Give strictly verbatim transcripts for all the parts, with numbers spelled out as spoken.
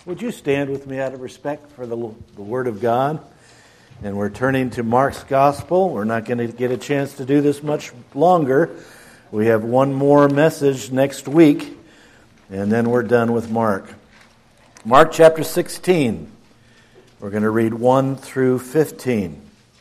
Would you stand with me out of respect for the, the Word of God? And we're turning to Mark's Gospel. We're not going to get a chance to do this much longer. We have one more message next week, and then we're done with Mark. Mark chapter sixteen. We're going to read one through fifteen.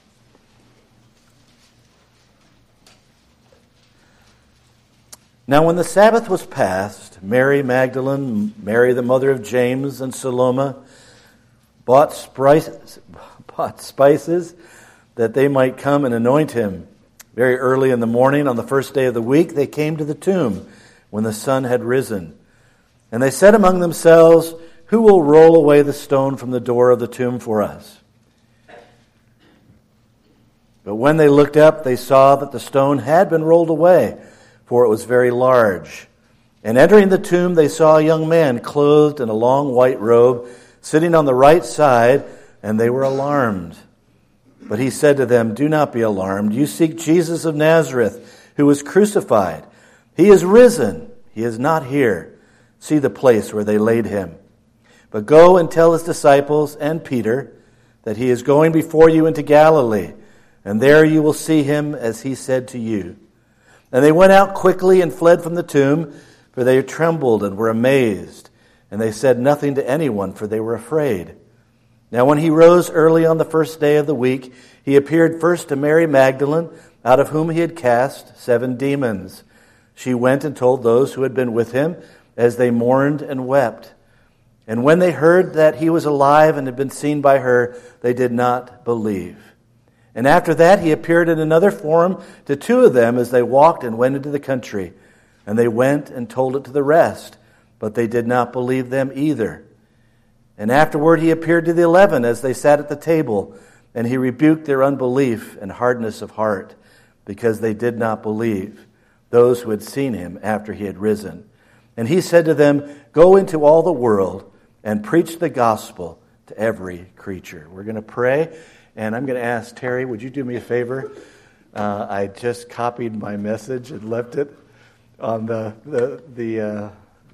Now when the Sabbath was past, Mary Magdalene, Mary the mother of James, and Salome bought spices, bought spices that they might come and anoint him. Very early in the morning, on the first day of the week, they came to the tomb when the sun had risen. And they said among themselves, "Who will roll away the stone from the door of the tomb for us?" But when they looked up, they saw that the stone had been rolled away, for it was very large. And entering the tomb, they saw a young man clothed in a long white robe, sitting on the right side, and they were alarmed. But he said to them, "Do not be alarmed. You seek Jesus of Nazareth, who was crucified. He is risen. He is not here. See the place where they laid him. But go and tell his disciples and Peter that he is going before you into Galilee, and there you will see him as he said to you." And they went out quickly and fled from the tomb, for they trembled and were amazed. And they said nothing to anyone, for they were afraid. Now when he rose early on the first day of the week, he appeared first to Mary Magdalene, out of whom he had cast seven demons. She went and told those who had been with him, as they mourned and wept. And when they heard that he was alive and had been seen by her, they did not believe. And after that he appeared in another form to two of them as they walked and went into the country. And they went and told it to the rest, but they did not believe them either. And afterward he appeared to the eleven as they sat at the table, and he rebuked their unbelief and hardness of heart, because they did not believe those who had seen him after he had risen. And he said to them, "Go into all the world and preach the gospel to every creature." We're going to pray. And I'm going to ask Terry, would you do me a favor? Uh, I just copied my message and left it on the the the, uh,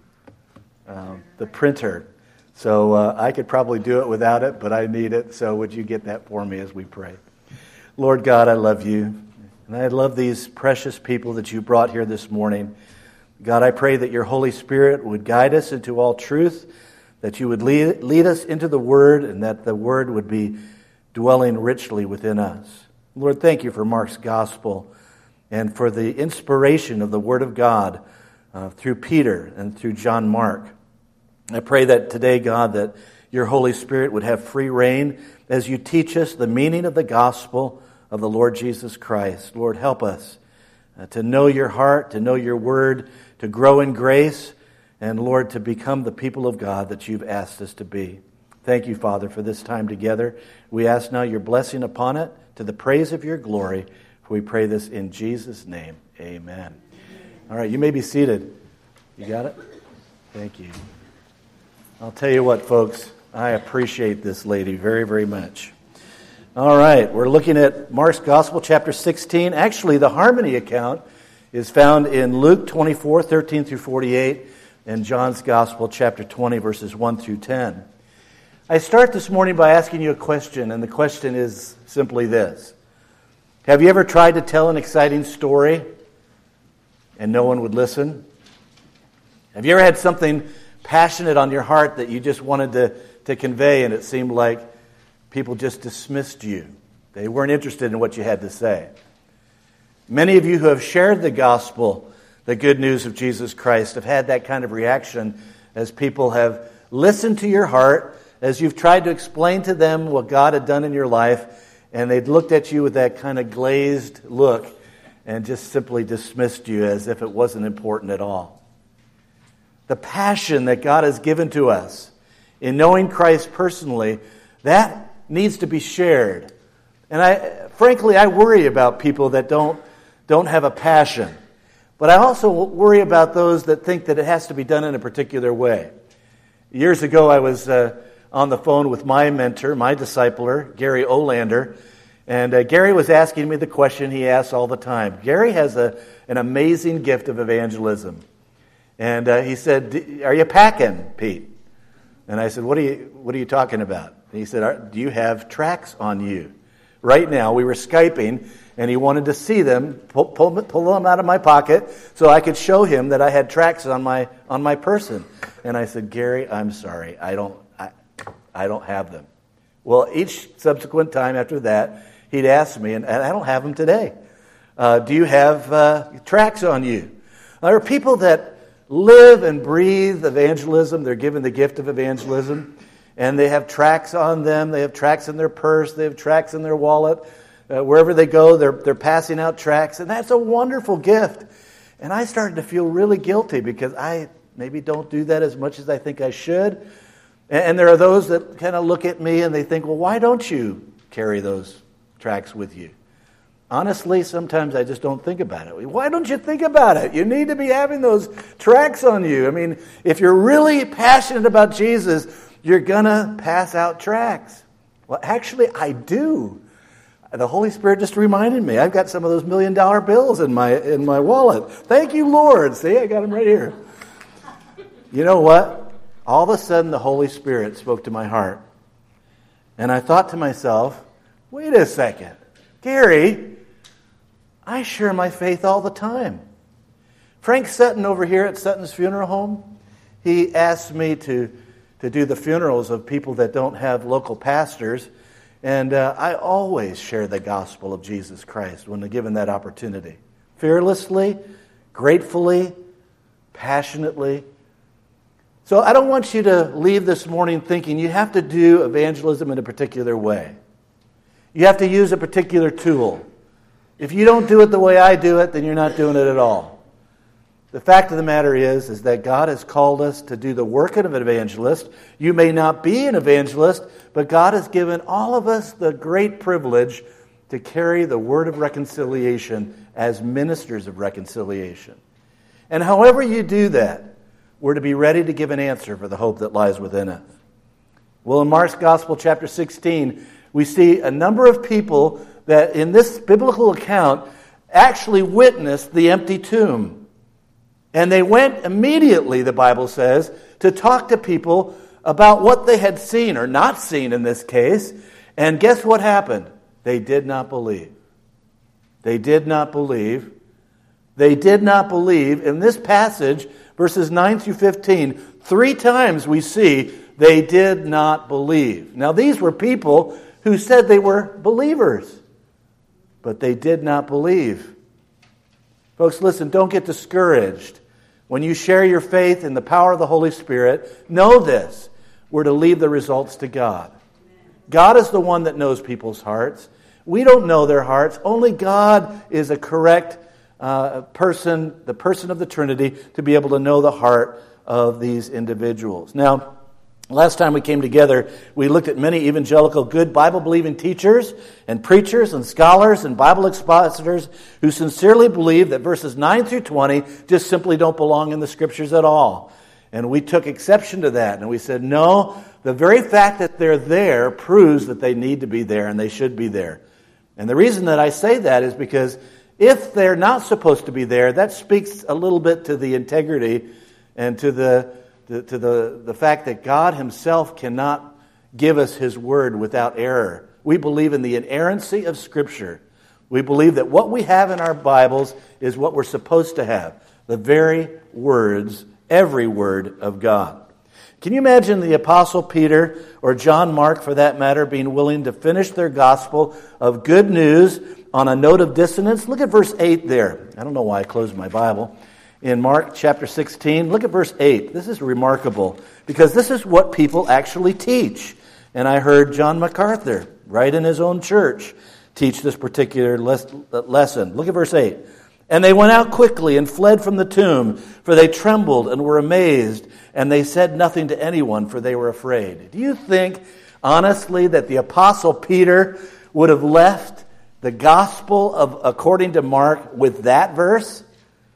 uh, the printer. So uh, I could probably do it without it, but I need it. So would you get that for me as we pray? Lord God, I love you. And I love these precious people that you brought here this morning. God, I pray that your Holy Spirit would guide us into all truth, that you would lead, lead us into the Word, and that the Word would be dwelling richly within us. Lord, thank you for Mark's Gospel and for the inspiration of the Word of God uh, through Peter and through John Mark. I pray that today, God, that your Holy Spirit would have free reign as you teach us the meaning of the gospel of the Lord Jesus Christ. Lord, help us uh, to know your heart, to know your word, to grow in grace, and Lord, to become the people of God that you've asked us to be. Thank you, Father, for this time together. We ask now your blessing upon it to the praise of your glory. For we pray this in Jesus' name. Amen. All right, you may be seated. You got it? Thank you. I'll tell you what, folks, I appreciate this lady very, very much. All right, we're looking at Mark's Gospel, chapter sixteen. Actually, the harmony account is found in Luke twenty-four, thirteen through forty-eight, and John's Gospel, chapter twenty, verses one through ten. I start this morning by asking you a question, and the question is simply this. Have you ever tried to tell an exciting story and no one would listen? Have you ever had something passionate on your heart that you just wanted to, to convey, and it seemed like people just dismissed you? They weren't interested in what you had to say. Many of you who have shared the gospel, the good news of Jesus Christ, have had that kind of reaction as people have listened to your heart, as you've tried to explain to them what God had done in your life, and they'd looked at you with that kind of glazed look and just simply dismissed you as if it wasn't important at all. The passion that God has given to us in knowing Christ personally, that needs to be shared. And I, frankly, I worry about people that don't, don't have a passion. But I also worry about those that think that it has to be done in a particular way. Years ago, I was uh, on the phone with my mentor, my discipler, Gary Olander, and uh, Gary was asking me the question he asks all the time. Gary has a, an amazing gift of evangelism. And uh, he said, "Are you packing, Pete?" And I said, what are you, what are you talking about? And he said, do you have tracts on you? Right now, we were Skyping, and he wanted to see them, pull, pull, pull them out of my pocket so I could show him that I had tracts on my on my person. And I said, Gary, I'm sorry, I don't I, I don't have them. Well, each subsequent time after that, he'd ask me, and, and I don't have them today. Uh, do you have uh, tracts on you? There are people that live and breathe evangelism. They're given the gift of evangelism. And they have tracts on them. They have tracts in their purse. They have tracts in their wallet. Uh, wherever they go, they're they're passing out tracts. And that's a wonderful gift. And I started to feel really guilty because I maybe don't do that as much as I think I should. And, and there are those that kind of look at me and they think, well, why don't you carry those tracts with you? Honestly, sometimes I just don't think about it. Why don't you think about it? You need to be having those tracts on you. I mean, if you're really passionate about Jesus, you're going to pass out tracts. Well, actually, I do. The Holy Spirit just reminded me. I've got some of those million dollar bills in my in my wallet. Thank you, Lord. See, I got them right here. You know what? All of a sudden, the Holy Spirit spoke to my heart. And I thought to myself, wait a second. Gary, I share my faith all the time. Frank Sutton over here at Sutton's Funeral Home, he asked me to to do the funerals of people that don't have local pastors. And uh, I always share the gospel of Jesus Christ when given that opportunity. Fearlessly, gratefully, passionately. So I don't want you to leave this morning thinking you have to do evangelism in a particular way. You have to use a particular tool. If you don't do it the way I do it, then you're not doing it at all. The fact of the matter is, is that God has called us to do the work of an evangelist. You may not be an evangelist, but God has given all of us the great privilege to carry the word of reconciliation as ministers of reconciliation. And however you do that, we're to be ready to give an answer for the hope that lies within us. Well, in Mark's Gospel, chapter sixteen, we see a number of people that in this biblical account actually witnessed the empty tomb. And they went immediately, the Bible says, to talk to people about what they had seen, or not seen in this case. And guess what happened? They did not believe. They did not believe. They did not believe. In this passage, verses nine through fifteen, three times we see they did not believe. Now, these were people who said they were believers, but they did not believe. Folks, listen, don't get discouraged. When you share your faith in the power of the Holy Spirit, know this: we're to leave the results to God. God is the one that knows people's hearts. We don't know their hearts. Only God is a correct uh, person, the person of the Trinity, to be able to know the heart of these individuals. Now, last time we came together, we looked at many evangelical good Bible-believing teachers and preachers and scholars and Bible expositors who sincerely believe that verses nine through twenty just simply don't belong in the Scriptures at all. And we took exception to that, and we said, no, the very fact that they're there proves that they need to be there and they should be there. And the reason that I say that is because if they're not supposed to be there, that speaks a little bit to the integrity and to the to the, the fact that God himself cannot give us his word without error. We believe in the inerrancy of Scripture. We believe that what we have in our Bibles is what we're supposed to have. The very words, every word of God. Can you imagine the Apostle Peter, or John Mark for that matter, being willing to finish their gospel of good news on a note of dissonance? Look at verse eight there. I don't know why I closed my Bible. In Mark chapter sixteen, look at verse eight. This is remarkable because this is what people actually teach. And I heard John MacArthur, right in his own church, teach this particular les- lesson. Look at verse eight. And they went out quickly and fled from the tomb, for they trembled and were amazed, and they said nothing to anyone, for they were afraid. Do you think, honestly, that the Apostle Peter would have left the gospel of according to Mark with that verse?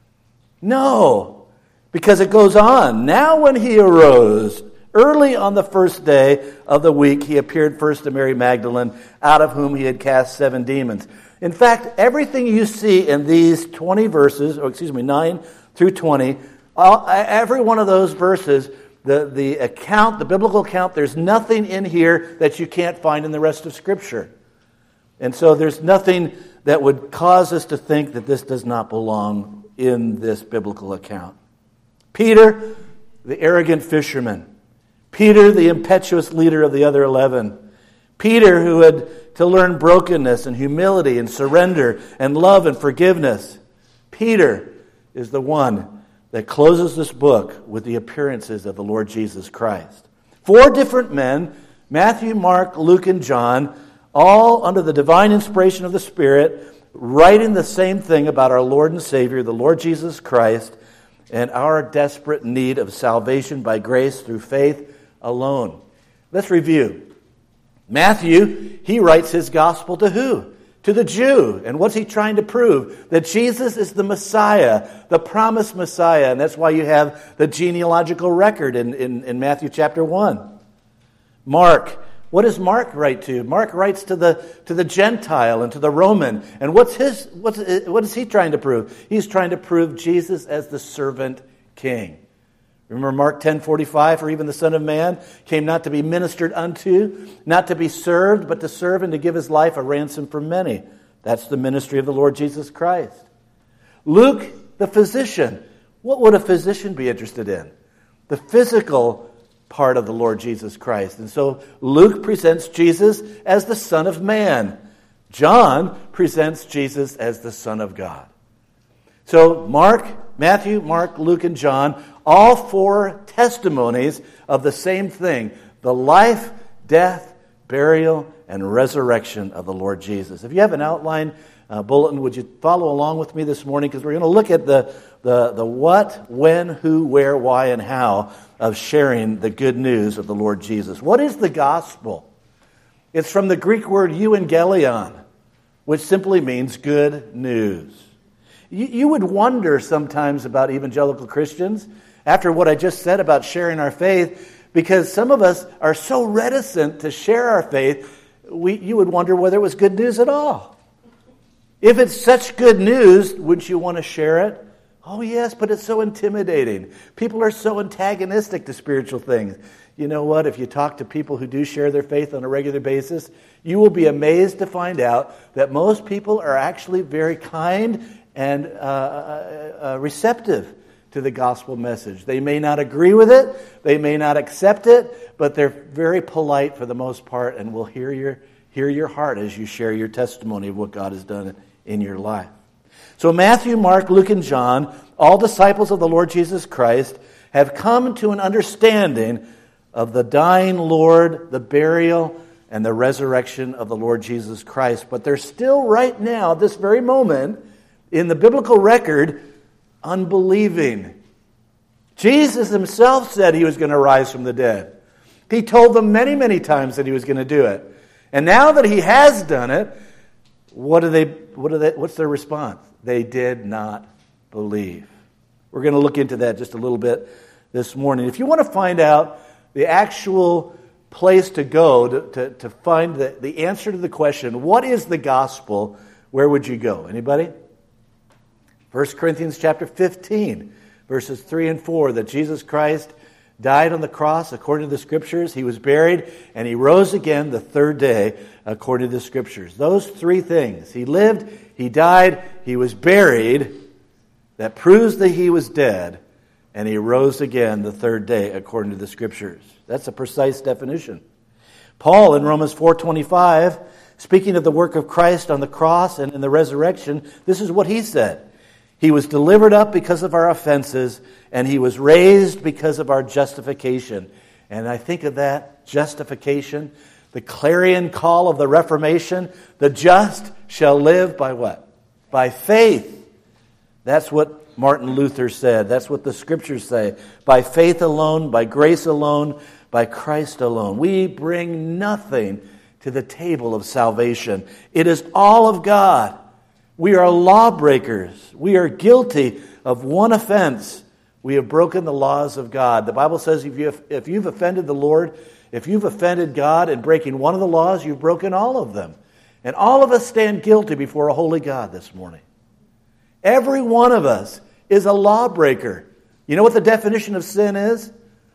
No, because it goes on. Now when he arose, early on the first day of the week, he appeared first to Mary Magdalene, out of whom he had cast seven demons. In fact, everything you see in these twenty verses, or excuse me, nine through twenty, all, every one of those verses the, the account, the biblical account, there's nothing in here that you can't find in the rest of Scripture. And so there's nothing that would cause us to think that this does not belong in this biblical account. Peter, the arrogant fisherman. Peter, the impetuous leader of the other eleven. Peter, who had to learn brokenness and humility and surrender and love and forgiveness. Peter is the one that closes this book with the appearances of the Lord Jesus Christ. Four different men, Matthew, Mark, Luke, and John, all under the divine inspiration of the Spirit, writing the same thing about our Lord and Savior, the Lord Jesus Christ, and our desperate need of salvation by grace through faith alone. Let's review. Matthew, he writes his gospel to who? To the Jew. And what's he trying to prove? That Jesus is the Messiah, the promised Messiah. And that's why you have the genealogical record in, in, in Matthew chapter one. Mark, what does Mark write to? Mark writes to the to the Gentile and to the Roman. And what's his what's what is he trying to prove? He's trying to prove Jesus as the servant king. Remember Mark ten forty-five, for even the Son of Man came not to be ministered unto, not to be served, but to serve and to give his life a ransom for many. That's the ministry of the Lord Jesus Christ. Luke, the physician. What would a physician be interested in? The physical part of the Lord Jesus Christ. And so Luke presents Jesus as the Son of Man. John presents Jesus as the Son of God. So Mark, Matthew, Mark, Luke, and John, all four testimonies of the same thing, the life, death, burial, and resurrection of the Lord Jesus. If you have an outline uh, bulletin, would you follow along with me this morning? Because we're going to look at the, the, the what, when, who, where, why, and how of sharing the good news of the Lord Jesus. What is the gospel? It's from the Greek word euangelion, which simply means good news. You, you would wonder sometimes about evangelical Christians, after what I just said about sharing our faith, because some of us are so reticent to share our faith, we, you would wonder whether it was good news at all. If it's such good news, wouldn't you want to share it? Oh yes, but it's so intimidating. People are so antagonistic to spiritual things. You know what? If you talk to people who do share their faith on a regular basis, you will be amazed to find out that most people are actually very kind and uh, uh, uh, receptive to the gospel message. They may not agree with it, they may not accept it, but they're very polite for the most part and will hear your hear your heart as you share your testimony of what God has done in your life. So Matthew, Mark, Luke, and John, all disciples of the Lord Jesus Christ, have come to an understanding of the dying Lord, the burial, and the resurrection of the Lord Jesus Christ. But they're still right now, this very moment, in the biblical record, unbelieving. Jesus himself said he was going to rise from the dead. He told them many, many times that he was going to do it. And now that he has done it, what do they? What do they? What's their response? They did not believe. We're going to look into that just a little bit this morning. If you want to find out the actual place to go to, to, to find the, the answer to the question, what is the gospel, where would you go? Anybody? First Corinthians chapter fifteen, verses three and four, that Jesus Christ died on the cross according to the Scriptures. He was buried, and he rose again the third day according to the Scriptures. Those three things. He lived, he died, he was buried. That proves that he was dead, and he rose again the third day according to the Scriptures. That's a precise definition. Paul in Romans four twenty-five, speaking of the work of Christ on the cross and in the resurrection, this is what he said. He was delivered up because of our offenses, and he was raised because of our justification. And I think of that justification, the clarion call of the Reformation, the just shall live by what? By faith. That's what Martin Luther said. That's what the Scriptures say. By faith alone, by grace alone, by Christ alone. We bring nothing to the table of salvation. It is all of God. We are lawbreakers. We are guilty of one offense. We have broken the laws of God. The Bible says if, you have, if you've offended the Lord, if you've offended God in breaking one of the laws, you've broken all of them. And all of us stand guilty before a holy God this morning. Every one of us is a lawbreaker. You know what the definition of sin is?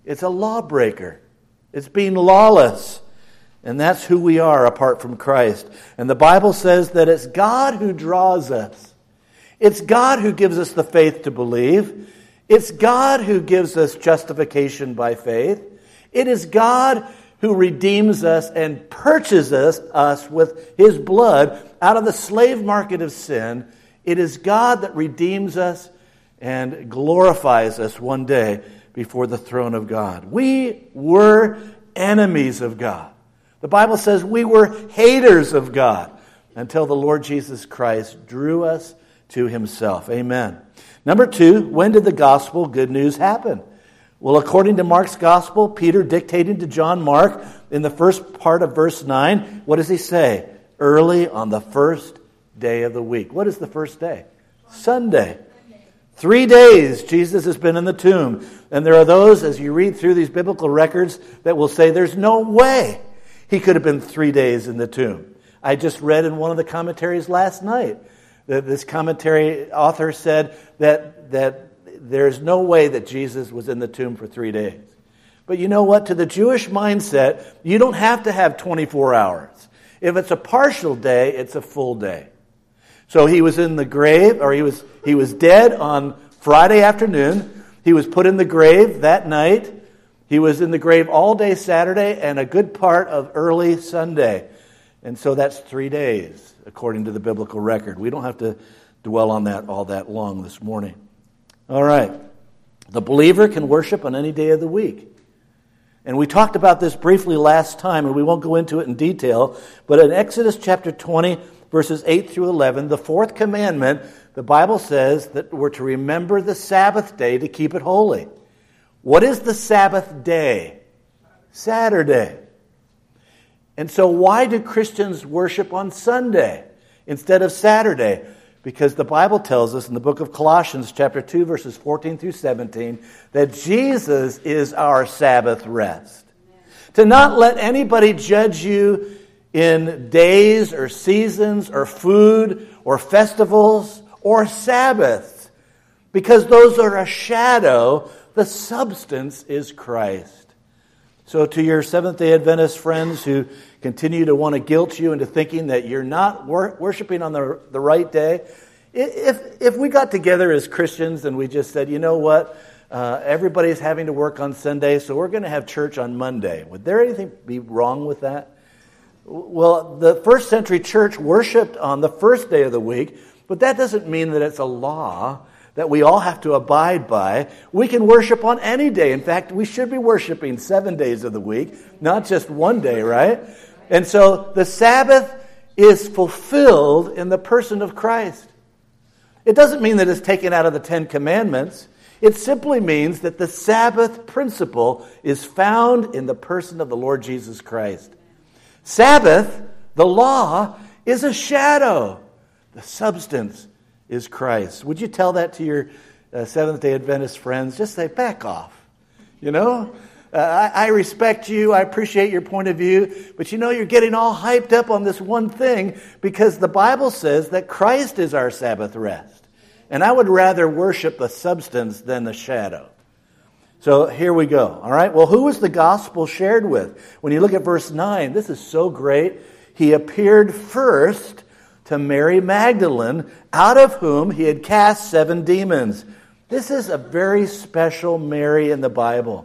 It's a lawbreaker. It's being lawless. And that's who we are apart from Christ. And the Bible says that it's God who draws us. It's God who gives us the faith to believe. It's God who gives us justification by faith. It is God who redeems us and purchases us with His blood out of the slave market of sin. It is God that redeems us and glorifies us one day before the throne of God. We were enemies of God. The Bible says we were haters of God until the Lord Jesus Christ drew us to Himself. Amen. Number two, when did the gospel good news happen? Well, according to Mark's gospel, Peter dictated to John Mark in the first part of verse nine, what does he say? Early on the first day of the week. What is the first day? Sunday. Three days Jesus has been in the tomb. And there are those, as you read through these biblical records, that will say there's no way He could have been three days in the tomb. I just read in one of the commentaries last night that this commentary author said that, that there's no way that Jesus was in the tomb for three days. But you know what? To the Jewish mindset, you don't have to have twenty-four hours. If it's a partial day, it's a full day. So He was in the grave, or he was he was dead on Friday afternoon. He was put in the grave that night. He was in the grave all day Saturday and a good part of early Sunday. And so that's three days, according to the biblical record. We don't have to dwell on that all that long this morning. All right. The believer can worship on any day of the week. And we talked about this briefly last time, and we won't go into it in detail. But in Exodus chapter twenty, verses eight through eleven, the fourth commandment, the Bible says that we're to remember the Sabbath day to keep it holy. What is the Sabbath day? Saturday. And so why do Christians worship on Sunday instead of Saturday? Because the Bible tells us in the book of Colossians chapter two, verses fourteen through seventeen, that Jesus is our Sabbath rest. To not let anybody judge you in days or seasons or food or festivals or Sabbaths, because those are a shadow. The substance is Christ. So to your Seventh-day Adventist friends who continue to want to guilt you into thinking that you're not wor- worshiping on the, the right day, if, if we got together as Christians and we just said, you know what, uh, everybody's having to work on Sunday, so we're going to have church on Monday. Would there anything be wrong with that? Well, the first century church worshipped on the first day of the week, but that doesn't mean that it's a law that we all have to abide by. We can worship on any day. In fact, we should be worshiping seven days of the week, not just one day, right? And so the Sabbath is fulfilled in the person of Christ. It doesn't mean that it's taken out of the Ten Commandments. It simply means that the Sabbath principle is found in the person of the Lord Jesus Christ. Sabbath, the law, is a shadow. The substance is Christ. Would you tell that to your uh, Seventh-day Adventist friends? Just say, back off. You know, uh, I, I respect you. I appreciate your point of view. But you know, you're getting all hyped up on this one thing because the Bible says that Christ is our Sabbath rest. And I would rather worship the substance than the shadow. So here we go. All right. Well, who was the gospel shared with? When you look at verse nine, this is so great. He appeared first to Mary Magdalene, out of whom he had cast seven demons. This is a very special Mary in the Bible.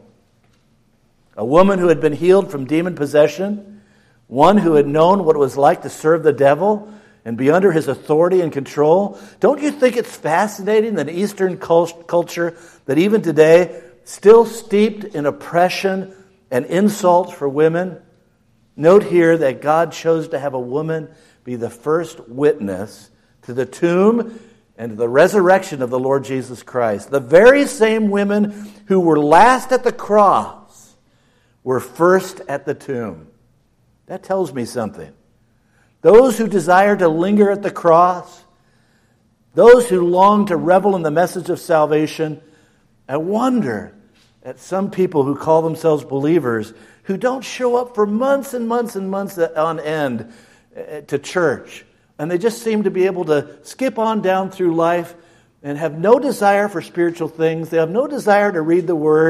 A woman who had been healed from demon possession, one who had known what it was like to serve the devil and be under his authority and control. Don't you think it's fascinating that Eastern culture, that even today, still steeped in oppression and insults for women? Note here that God chose to have a woman be the first witness to the tomb and to the resurrection of the Lord Jesus Christ. The very same women who were last at the cross were first at the tomb. That tells me something. Those who desire to linger at the cross, those who long to revel in the message of salvation, I wonder at some people who call themselves believers who don't show up for months and months and months on end to church. And they just seem to be able to skip on down through life and have no desire for spiritual things. They have no desire to read the Word.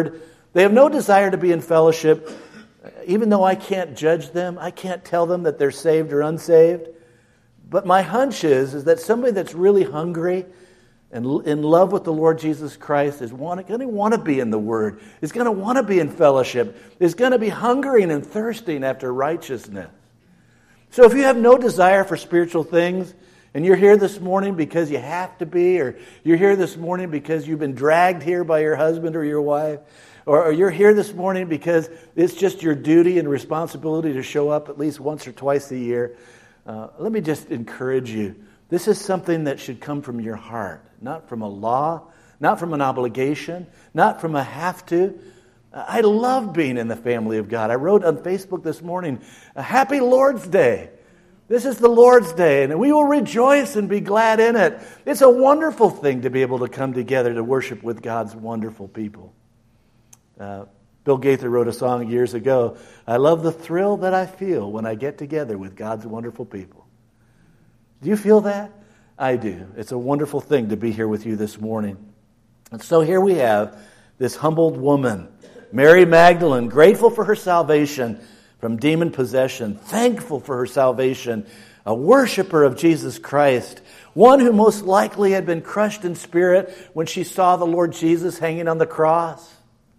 They have no desire to be in fellowship, even though I can't judge them. I can't tell them that they're saved or unsaved. But my hunch is, is that somebody that's really hungry and in love with the Lord Jesus Christ is going to want to be in the Word, is going to want to be in fellowship, is going to be hungering and thirsting after righteousness. So if you have no desire for spiritual things, and you're here this morning because you have to be, or you're here this morning because you've been dragged here by your husband or your wife, or, or you're here this morning because it's just your duty and responsibility to show up at least once or twice a year, uh, let me just encourage you. This is something that should come from your heart, not from a law, not from an obligation, not from a have to. I love being in the family of God. I wrote on Facebook this morning, a happy Lord's Day. This is the Lord's Day, and we will rejoice and be glad in it. It's a wonderful thing to be able to come together to worship with God's wonderful people. Uh, Bill Gaither wrote a song years ago, I love the thrill that I feel when I get together with God's wonderful people. Do you feel that? I do. It's a wonderful thing to be here with you this morning. And so here we have this humbled woman, Mary Magdalene, grateful for her salvation from demon possession, thankful for her salvation, a worshiper of Jesus Christ, one who most likely had been crushed in spirit when she saw the Lord Jesus hanging on the cross,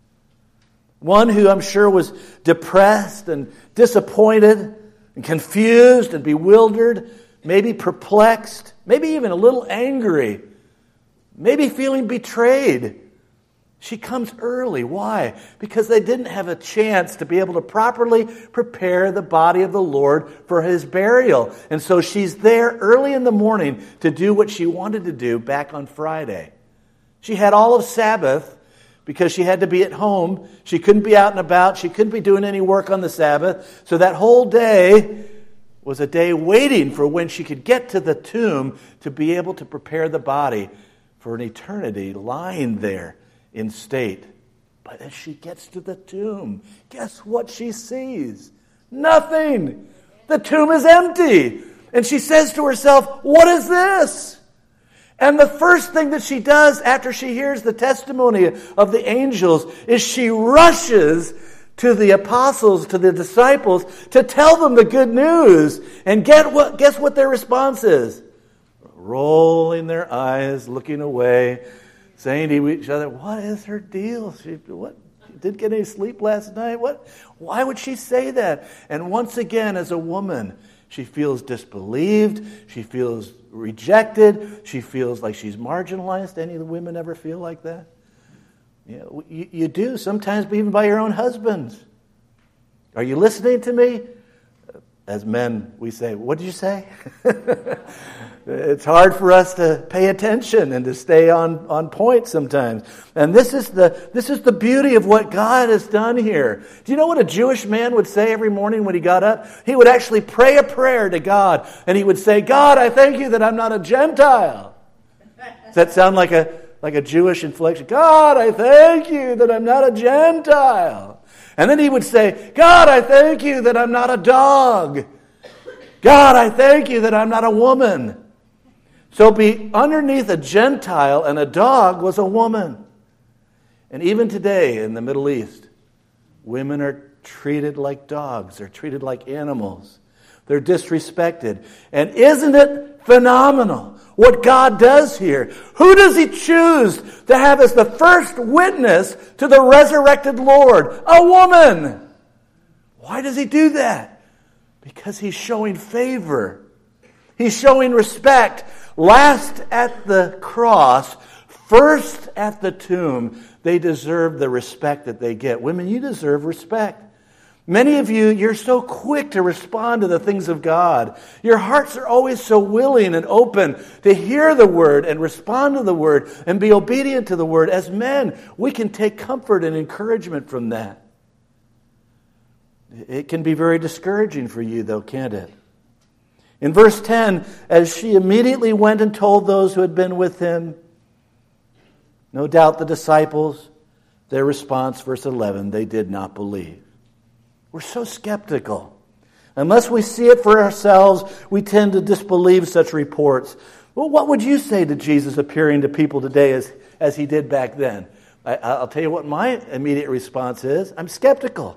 one who I'm sure was depressed and disappointed and confused and bewildered, maybe perplexed, maybe even a little angry, maybe feeling betrayed. She comes early. Why? Because they didn't have a chance to be able to properly prepare the body of the Lord for His burial. And so she's there early in the morning to do what she wanted to do back on Friday. She had all of Sabbath because she had to be at home. She couldn't be out and about. She couldn't be doing any work on the Sabbath. So that whole day was a day waiting for when she could get to the tomb to be able to prepare the body for an eternity lying there in state. But as she gets to the tomb, guess what she sees? Nothing. The tomb is empty. And she says to herself, what is this? And the first thing that she does after she hears the testimony of the angels is she rushes to the apostles, to the disciples, to tell them the good news. And get what, guess what their response is? Rolling their eyes, looking away, saying to each other, what is her deal? She, what, she didn't get any sleep last night? What? Why would she say that? And once again, as a woman, she feels disbelieved. She feels rejected. She feels like she's marginalized. Any of the women ever feel like that? You know, you, you do, sometimes even by your own husbands. Are you listening to me? As men, we say, what did you say? It's hard for us to pay attention and to stay on, on point sometimes. And this is the this is the beauty of what God has done here. Do you know what a Jewish man would say every morning when he got up? He would actually pray a prayer to God. And he would say, God, I thank you that I'm not a Gentile. Does that sound like a like a Jewish inflection? God, I thank you that I'm not a Gentile. And then he would say, God, I thank you that I'm not a dog. God, I thank you that I'm not a woman. So be underneath a Gentile and a dog was a woman. And even today in the Middle East, women are treated like dogs. They're treated like animals. They're disrespected. And isn't it phenomenal what God does here? Who does He choose to have as the first witness to the resurrected Lord? A woman. Why does He do that? Because He's showing favor. He's showing respect. Last at the cross, first at the tomb, they deserve the respect that they get. Women, you deserve respect. Many of you, you're so quick to respond to the things of God. Your hearts are always so willing and open to hear the Word and respond to the Word and be obedient to the Word. As men, we can take comfort and encouragement from that. It can be very discouraging for you, though, can't it? In verse ten, as she immediately went and told those who had been with him, no doubt the disciples, their response, verse eleven, they did not believe. We're so skeptical. Unless we see it for ourselves, we tend to disbelieve such reports. Well, what would you say to Jesus appearing to people today as, as He did back then? I, I'll tell you what my immediate response is. I'm skeptical.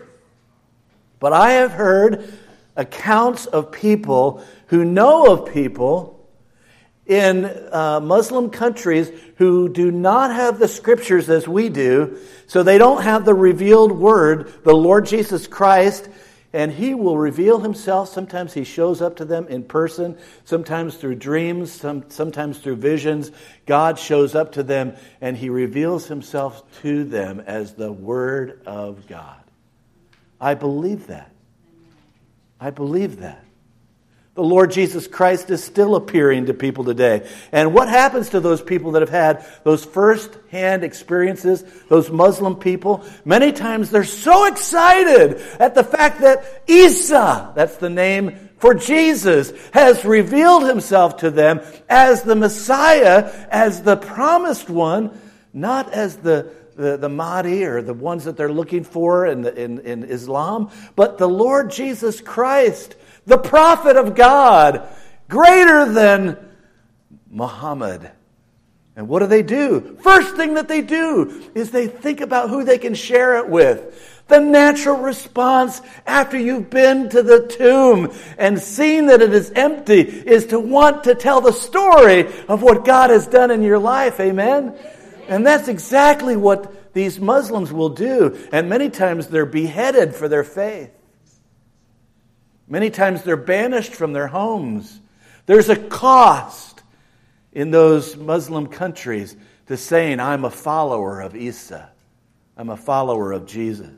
But I have heard accounts of people who know of people in uh, Muslim countries who do not have the scriptures as we do, so they don't have the revealed word, the Lord Jesus Christ, and He will reveal Himself. Sometimes He shows up to them in person, sometimes through dreams, some, sometimes through visions. God shows up to them and He reveals Himself to them as the Word of God. I believe that. I believe that. The Lord Jesus Christ is still appearing to people today. And what happens to those people that have had those first-hand experiences, those Muslim people? Many times they're so excited at the fact that Isa, that's the name for Jesus, has revealed Himself to them as the Messiah, as the promised one, not as the The, the Mahdi or the ones that they're looking for in, the, in, in Islam, but the Lord Jesus Christ, the prophet of God, greater than Muhammad. And what do they do? First thing that they do is they think about who they can share it with. The natural response after you've been to the tomb and seen that it is empty is to want to tell the story of what God has done in your life. Amen? And that's exactly what these Muslims will do. And many times they're beheaded for their faith. Many times they're banished from their homes. There's a cost in those Muslim countries to saying, I'm a follower of Isa. I'm a follower of Jesus.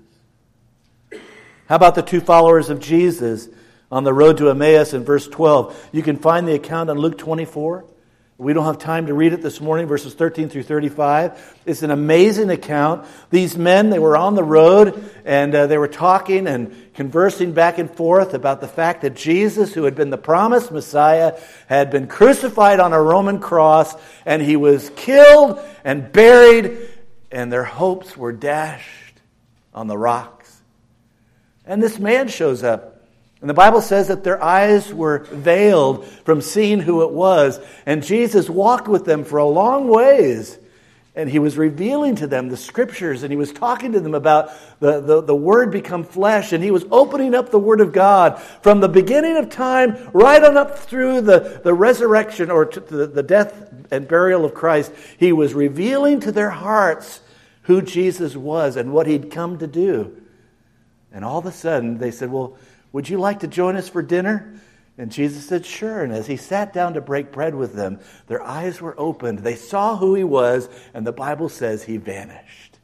How about the two followers of Jesus on the road to Emmaus in verse twelve? You can find the account in Luke twenty-four. We don't have time to read it this morning, verses thirteen through thirty-five. It's an amazing account. These men, they were on the road, and uh, they were talking and conversing back and forth about the fact that Jesus, who had been the promised Messiah, had been crucified on a Roman cross, and He was killed and buried, and their hopes were dashed on the rocks. And this man shows up. And the Bible says that their eyes were veiled from seeing who it was. And Jesus walked with them for a long ways. And He was revealing to them the Scriptures. And He was talking to them about the, the, the Word become flesh. And He was opening up the Word of God from the beginning of time right on up through the, the resurrection or to the, the death and burial of Christ. He was revealing to their hearts who Jesus was and what He'd come to do. And all of a sudden they said, well, would you like to join us for dinner? And Jesus said, sure. And as He sat down to break bread with them, their eyes were opened. They saw who He was, and the Bible says He vanished.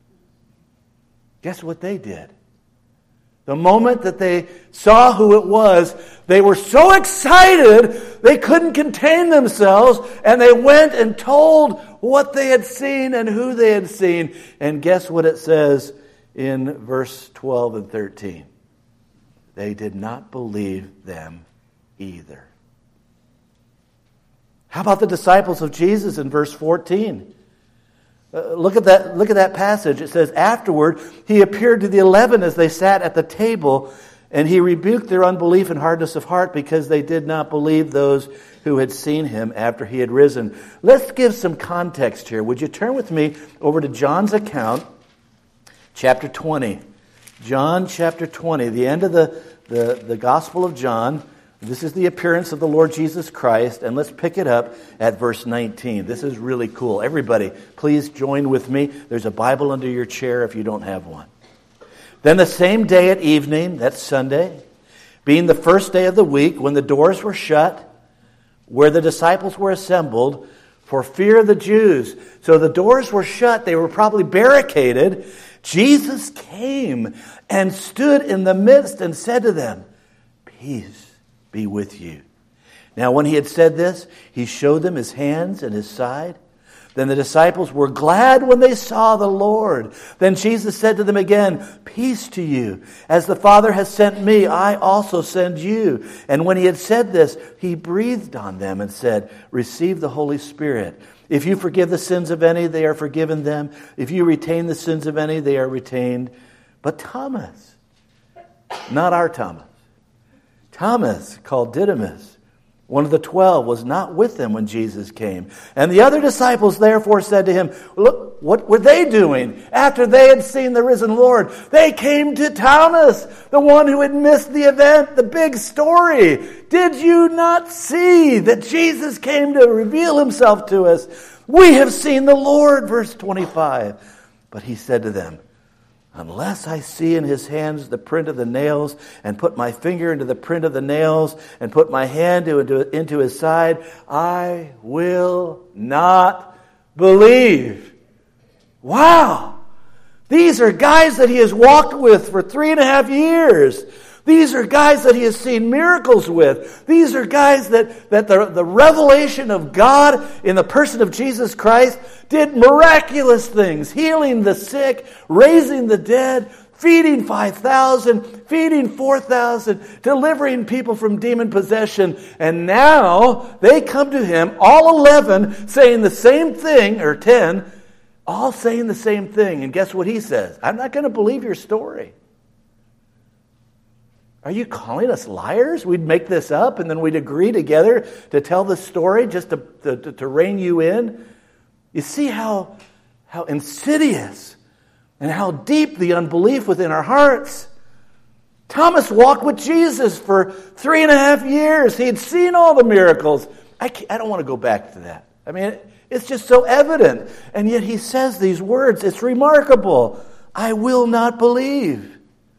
Guess what they did? The moment that they saw who it was, they were so excited they couldn't contain themselves, and they went and told what they had seen and who they had seen. And guess what it says in verse twelve and thirteen? They did not believe them either. How about the disciples of Jesus in verse fourteen? Uh, look at that, look at that passage. It says, afterward, He appeared to the eleven as they sat at the table, and He rebuked their unbelief and hardness of heart because they did not believe those who had seen Him after He had risen. Let's give some context here. Would you turn with me over to John's account, chapter twenty. John chapter twenty, the end of the, the, the Gospel of John. This is the appearance of the Lord Jesus Christ, and let's pick it up at verse nineteen. This is really cool. Everybody, please join with me. There's a Bible under your chair if you don't have one. Then the same day at evening, that's Sunday, being the first day of the week, when the doors were shut, where the disciples were assembled, for fear of the Jews. So the doors were shut. They were probably barricaded. Jesus came and stood in the midst and said to them, peace be with you. Now when He had said this, He showed them His hands and His side. Then the disciples were glad when they saw the Lord. Then Jesus said to them again, peace to you. As the Father has sent me, I also send you. And when He had said this, He breathed on them and said, receive the Holy Spirit. If you forgive the sins of any, they are forgiven them. If you retain the sins of any, they are retained. But Thomas, not our Thomas, Thomas, called Didymus, one of the twelve, was not with them when Jesus came. And the other disciples therefore said to him, look, what were they doing after they had seen the risen Lord? They came to Thomas, the one who had missed the event, the big story. Did you not see that Jesus came to reveal himself to us? We have seen the Lord, verse twenty-five. But he said to them, unless I see in his hands the print of the nails, and put my finger into the print of the nails, and put my hand into, into his side, I will not believe. Wow! These are guys that he has walked with for three and a half years. These are guys that he has seen miracles with. These are guys that, that the, the revelation of God in the person of Jesus Christ did miraculous things, healing the sick, raising the dead, feeding five thousand, feeding four thousand, delivering people from demon possession. And now they come to him, all eleven, saying the same thing, or ten, all saying the same thing. And guess what he says? I'm not going to believe your story. Are you calling us liars? We'd make this up and then we'd agree together to tell the story just to, to, to rein you in? You see how, how insidious and how deep the unbelief within our hearts. Thomas walked with Jesus for three and a half years. He had seen all the miracles. I, can't, I don't want to go back to that. I mean, it's just so evident. And yet he says these words. It's remarkable. I will not believe.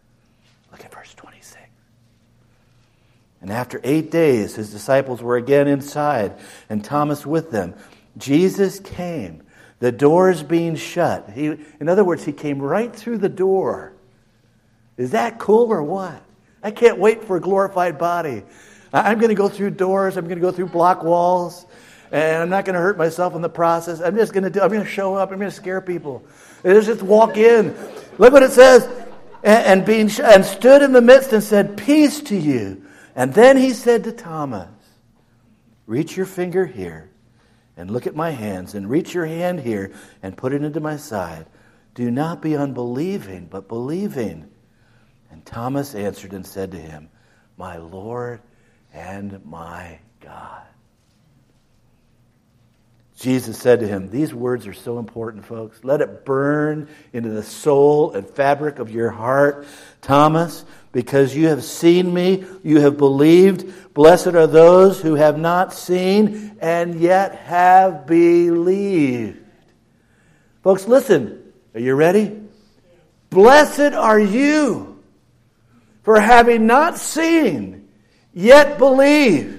And after eight days, his disciples were again inside, and Thomas with them. Jesus came, the doors being shut. He, in other words, he came right through the door. Is that cool or what? I can't wait for a glorified body. I'm going to go through doors. I'm going to go through block walls, and I'm not going to hurt myself in the process. I'm just going to do. I'm going to show up. I'm going to scare people. It's just walk in. Look what it says. And, and being sh- and stood in the midst and said, "Peace to you." And then he said to Thomas, reach your finger here and look at my hands, and reach your hand here and put it into my side. Do not be unbelieving, but believing. And Thomas answered and said to him, my Lord and my God. Jesus said to him, these words are so important, folks. Let it burn into the soul and fabric of your heart. Thomas, because you have seen me, you have believed. Blessed are those who have not seen and yet have believed. Folks, listen. Are you ready? Blessed are you for having not seen, yet believed.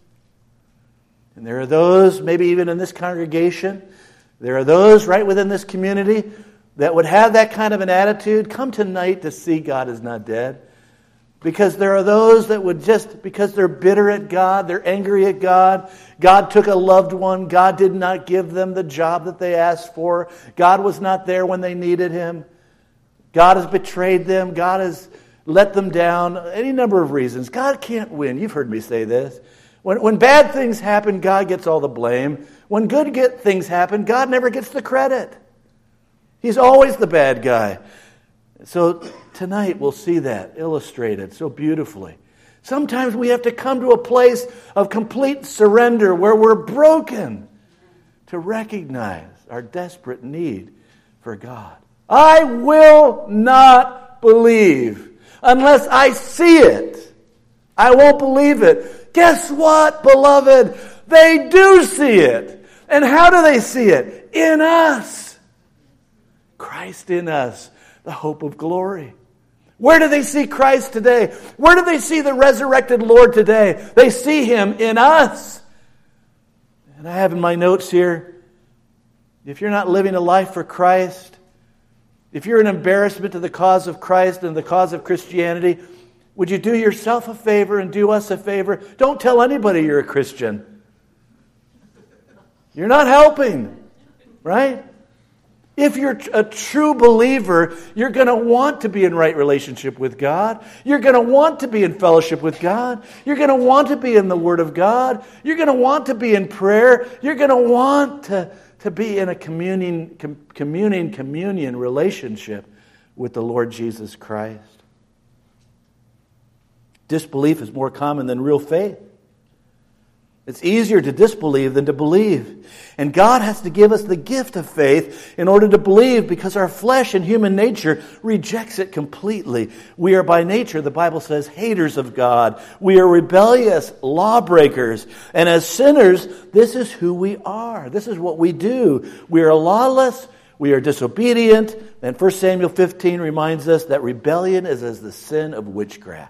And there are those, maybe even in this congregation, there are those right within this community that would have that kind of an attitude. Come tonight to see God is not dead. Because there are those that would just, because they're bitter at God, they're angry at God. God took a loved one. God did not give them the job that they asked for. God was not there when they needed Him. God has betrayed them. God has let them down. Any number of reasons. God can't win. You've heard me say this. When, when bad things happen, God gets all the blame. When good get things happen, God never gets the credit. He's always the bad guy. So tonight we'll see that illustrated so beautifully. Sometimes we have to come to a place of complete surrender where we're broken to recognize our desperate need for God. I will not believe unless I see it. I won't believe it. Guess what, beloved? They do see it. And how do they see it? In us. Christ in us, the hope of glory. Where do they see Christ today? Where do they see the resurrected Lord today? They see Him in us. And I have in my notes here, if you're not living a life for Christ, if you're an embarrassment to the cause of Christ and the cause of Christianity, would you do yourself a favor and do us a favor? Don't tell anybody you're a Christian. You're not helping, right? If you're a true believer, you're going to want to be in right relationship with God. You're going to want to be in fellowship with God. You're going to want to be in the Word of God. You're going to want to be in prayer. You're going to want to, to be in a communing, com, communing, communion relationship with the Lord Jesus Christ. Disbelief is more common than real faith. It's easier to disbelieve than to believe. And God has to give us the gift of faith in order to believe, because our flesh and human nature rejects it completely. We are by nature, the Bible says, haters of God. We are rebellious lawbreakers. And as sinners, this is who we are. This is what we do. We are lawless. We are disobedient. And First Samuel fifteen reminds us that rebellion is as the sin of witchcraft.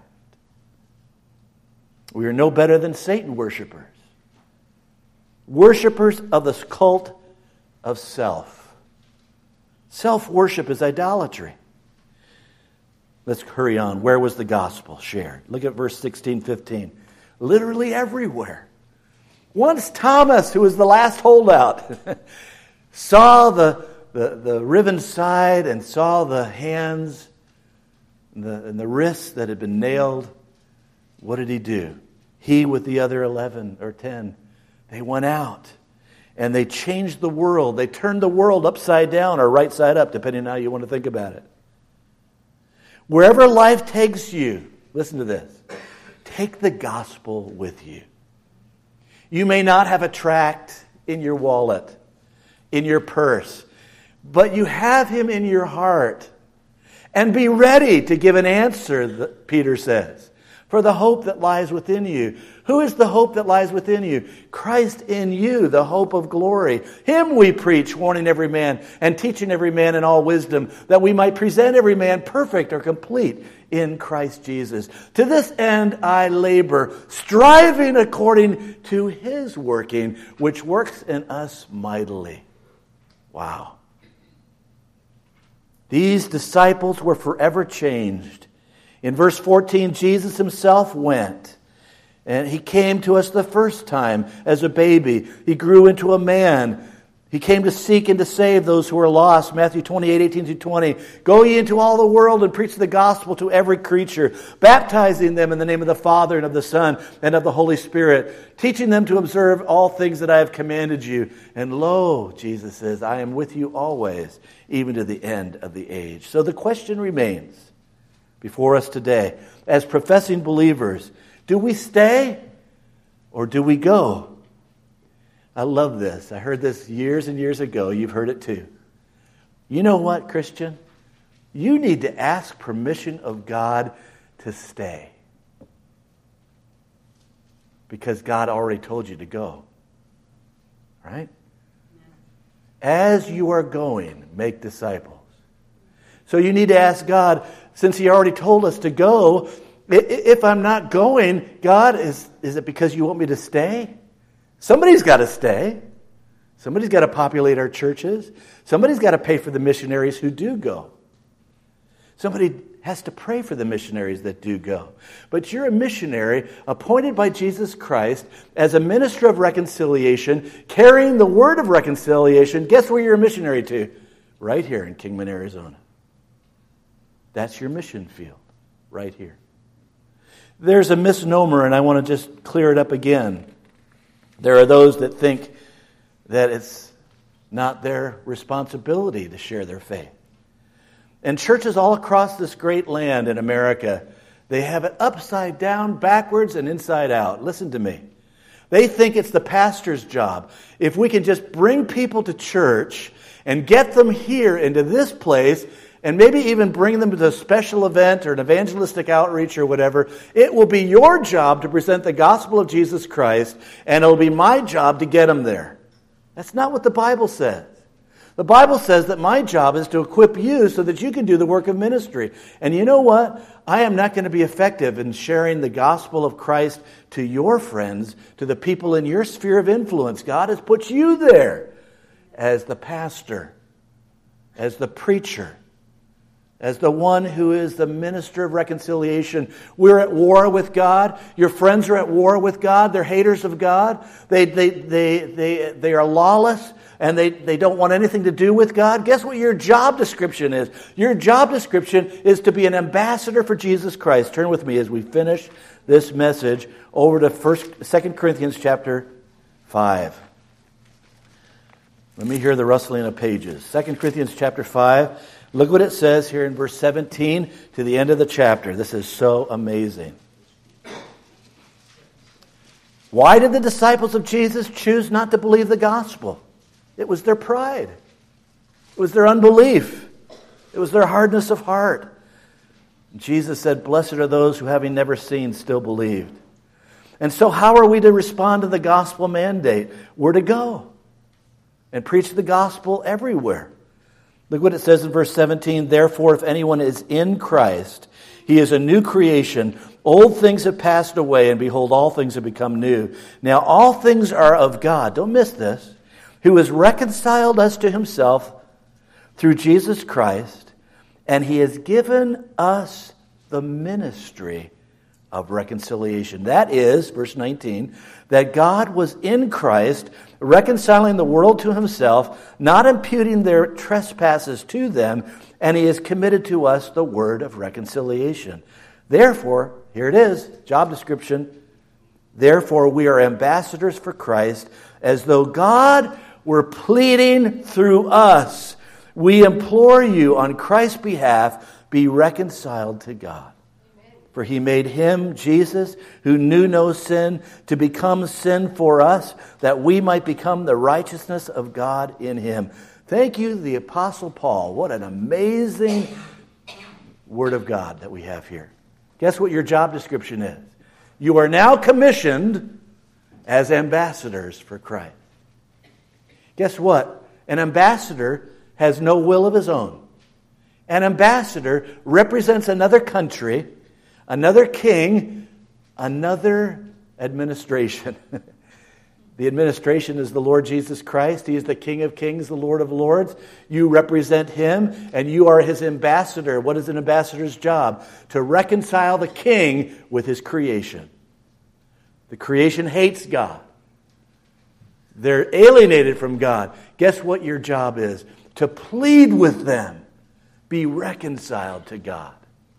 We are no better than Satan worshipers. Worshippers of the cult of self. Self-worship is idolatry. Let's hurry on. Where was the gospel shared? Look at verse sixteen, fifteen. Literally everywhere. Once Thomas, who was the last holdout, saw the, the, the riven side and saw the hands and the, and the wrists that had been nailed, what did he do? He with the other eleven or ten, they went out and they changed the world. They turned the world upside down or right side up, depending on how you want to think about it. Wherever life takes you, listen to this, take the gospel with you. You may not have a tract in your wallet, in your purse, but you have him in your heart. And be ready to give an answer, Peter says, for the hope that lies within you. Who is the hope that lies within you? Christ in you, the hope of glory. Him we preach, warning every man and teaching every man in all wisdom, that we might present every man perfect or complete in Christ Jesus. To this end I labor, striving according to his working, which works in us mightily. Wow. These disciples were forever changed. In verse fourteen, Jesus himself went. And he came to us the first time as a baby. He grew into a man. He came to seek and to save those who are lost. Matthew twenty-eight, eighteen to twenty. Go ye into all the world and preach the gospel to every creature, baptizing them in the name of the Father and of the Son and of the Holy Spirit, teaching them to observe all things that I have commanded you. And lo, Jesus says, I am with you always, even to the end of the age. So the question remains before us today, as professing believers, do we stay or do we go? I love this. I heard this years and years ago. You've heard it too. You know what, Christian? You need to ask permission of God to stay. Because God already told you to go. Right? As you are going, make disciples. So you need to ask God, since he already told us to go, if I'm not going, God, is, is it because you want me to stay? Somebody's got to stay. Somebody's got to populate our churches. Somebody's got to pay for the missionaries who do go. Somebody has to pray for the missionaries that do go. But you're a missionary appointed by Jesus Christ as a minister of reconciliation, carrying the word of reconciliation. Guess where you're a missionary to? Right here in Kingman, Arizona. That's your mission field, right here. There's a misnomer, and I want to just clear it up again. There are those that think that it's not their responsibility to share their faith. And churches all across this great land in America, they have it upside down, backwards, and inside out. Listen to me. They think it's the pastor's job. If we can just bring people to church and get them here into this place, and maybe even bring them to a special event or an evangelistic outreach or whatever, it will be your job to present the gospel of Jesus Christ, and it'll be my job to get them there. That's not what the Bible says. The Bible says that my job is to equip you so that you can do the work of ministry. And you know what? I am not going to be effective in sharing the gospel of Christ to your friends, to the people in your sphere of influence. God has put you there as the pastor, as the preacher, as the one who is the minister of reconciliation. We're at war with God. Your friends are at war with God. They're haters of God. They they they they, they are lawless, and they, they don't want anything to do with God. Guess what your job description is? Your job description is to be an ambassador for Jesus Christ. Turn with me as we finish this message over to First, Second Corinthians chapter five. Let me hear the rustling of pages. Second Corinthians chapter five. Look what it says here in verse seventeen to the end of the chapter. This is so amazing. Why did the disciples of Jesus choose not to believe the gospel? It was their pride. It was their unbelief. It was their hardness of heart. Jesus said, "Blessed are those who, having never seen, still believed." And so how are we to respond to the gospel mandate? We're to go and preach the gospel everywhere. Look what it says in verse seventeen. "Therefore, if anyone is in Christ, he is a new creation. Old things have passed away, and behold, all things have become new. Now all things are of God." Don't miss this. "Who has reconciled us to himself through Jesus Christ, and he has given us the ministry of reconciliation." That is, verse nineteen, that God was in Christ, reconciling the world to himself, not imputing their trespasses to them, and he has committed to us the word of reconciliation. Therefore, here it is, job description, "Therefore we are ambassadors for Christ, as though God were pleading through us. We implore you on Christ's behalf, be reconciled to God. For he made him, Jesus, who knew no sin, to become sin for us, that we might become the righteousness of God in him." Thank you, the Apostle Paul. What an amazing word of God that we have here. Guess what your job description is? You are now commissioned as ambassadors for Christ. Guess what? An ambassador has no will of his own. An ambassador represents another country, another king, another administration. The administration is the Lord Jesus Christ. He is the King of Kings, the Lord of Lords. You represent him, and you are his ambassador. What is an ambassador's job? To reconcile the king with his creation. The creation hates God. They're alienated from God. Guess what your job is? To plead with them. Be reconciled to God.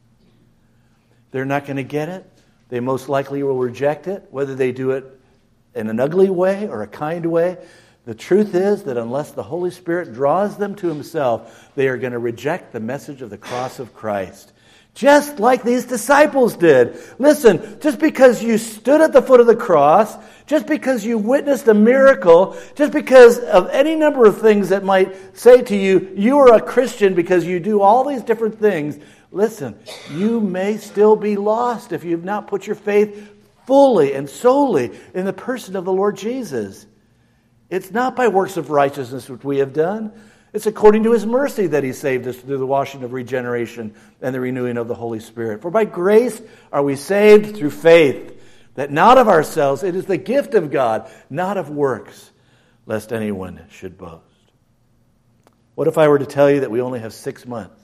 They're not going to get it. They most likely will reject it, whether they do it in an ugly way or a kind way. The truth is that unless the Holy Spirit draws them to himself, they are going to reject the message of the cross of Christ. Just like these disciples did. Listen, just because you stood at the foot of the cross, just because you witnessed a miracle, just because of any number of things that might say to you, you are a Christian because you do all these different things, listen, you may still be lost if you've not put your faith fully and solely in the person of the Lord Jesus. It's not by works of righteousness which we have done. It's according to his mercy that he saved us through the washing of regeneration and the renewing of the Holy Spirit. For by grace are we saved through faith, that not of ourselves, it is the gift of God, not of works, lest anyone should boast. What if I were to tell you that we only have six months?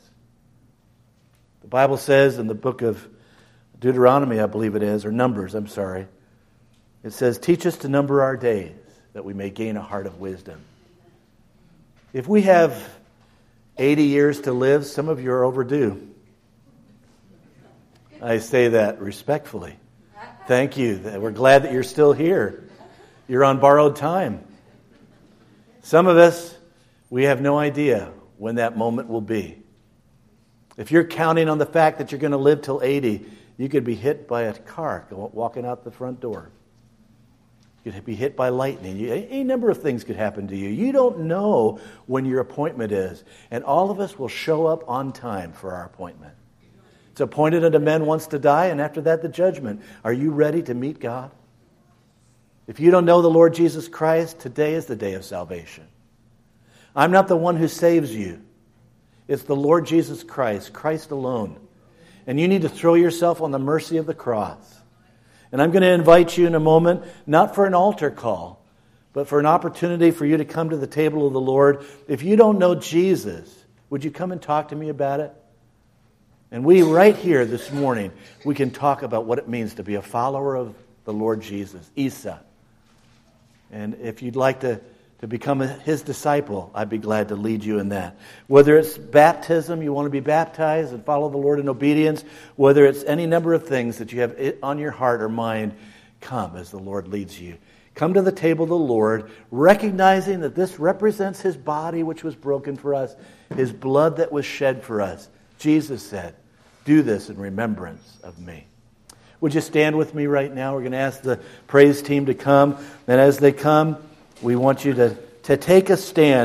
The Bible says in the book of Deuteronomy, I believe it is, or Numbers, I'm sorry. It says, "Teach us to number our days, that we may gain a heart of wisdom." If we have eighty years to live, some of you are overdue. I say that respectfully. Thank you. We're glad that you're still here. You're on borrowed time. Some of us, we have no idea when that moment will be. If you're counting on the fact that you're going to live till eighty, you could be hit by a car walking out the front door. You could be hit by lightning. Any number of things could happen to you. You don't know when your appointment is. And all of us will show up on time for our appointment. It's appointed unto men once to die, and after that the judgment. Are you ready to meet God? If you don't know the Lord Jesus Christ, today is the day of salvation. I'm not the one who saves you. It's the Lord Jesus Christ, Christ alone. And you need to throw yourself on the mercy of the cross. And I'm going to invite you in a moment, not for an altar call, but for an opportunity for you to come to the table of the Lord. If you don't know Jesus, would you come and talk to me about it? And we, right here this morning, we can talk about what it means to be a follower of the Lord Jesus, Isa. And if you'd like to, to become his disciple, I'd be glad to lead you in that. Whether it's baptism, you want to be baptized and follow the Lord in obedience, whether it's any number of things that you have on your heart or mind, come as the Lord leads you. Come to the table of the Lord, recognizing that this represents his body which was broken for us, his blood that was shed for us. Jesus said, "Do this in remembrance of me." Would you stand with me right now? We're going to ask the praise team to come. And as they come, we want you to, to take a stand.